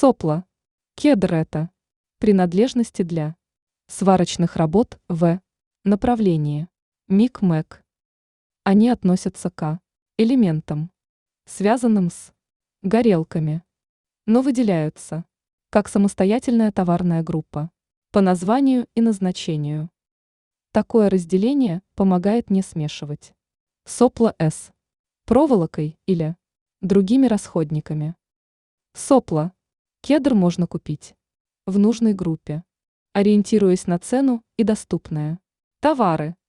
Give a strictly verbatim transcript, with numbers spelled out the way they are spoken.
Сопла. Кедр – это принадлежности для сварочных работ в направлении МИК-МЭК. Они относятся к элементам, связанным с горелками, но выделяются как самостоятельная товарная группа по названию и назначению. Такое разделение помогает не смешивать сопла с проволокой или другими расходниками. Сопла. Кедр можно купить в нужной группе, ориентируясь на цену и доступные товары.